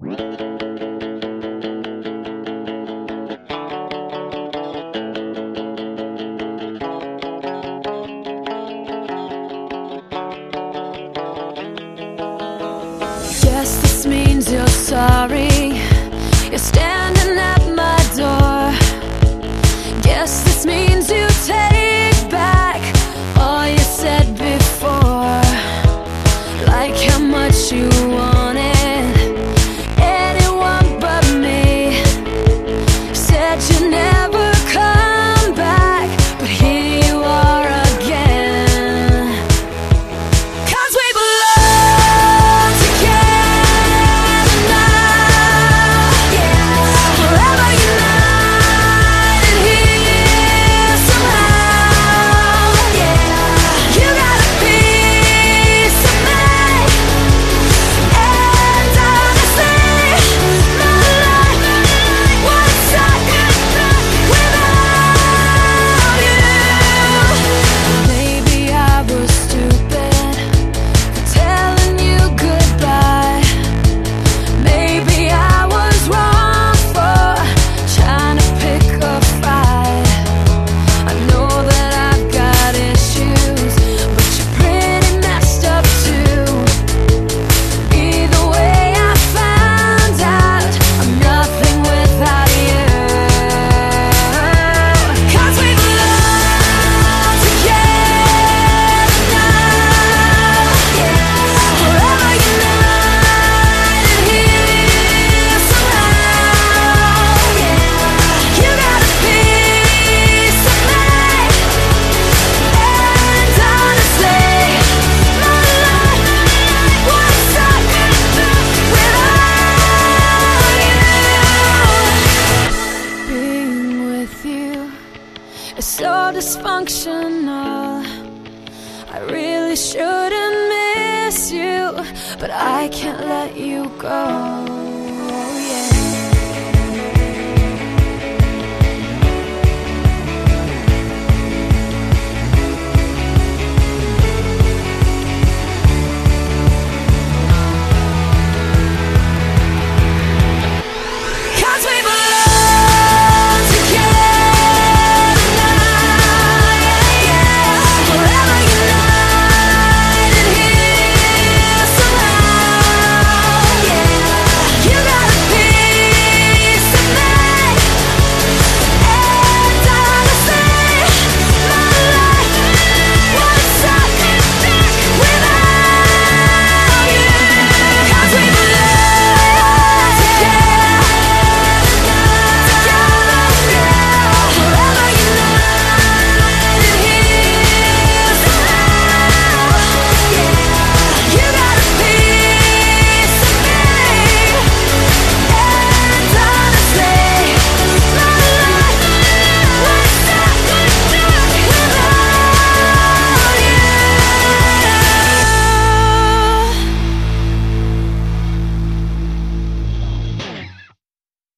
Yes, this means you're sorry. You're standing at my door. Guess this means you take back all you said before. Like how much you wanted anyone but me. Said you'd never come back, but here you are again. 'Cause we belong together now, yeah. Forever united here somehow, yeah. You got a piece of me, and honestly, my life would suck without you. Maybe I was stupid for telling you goodbye. Maybe I was wrong for trying to pick a fight. I know that I've got issues, but you're pretty messed up too. Either way, I found out I'm nothing without you. 'Cause we belong together now, yeah. Forever united here somehow, yeah. You got a piece of me, and honestly, my life would suck without you. Being with you is so dysfunctional. I really shouldn't miss you, but I can't let you go.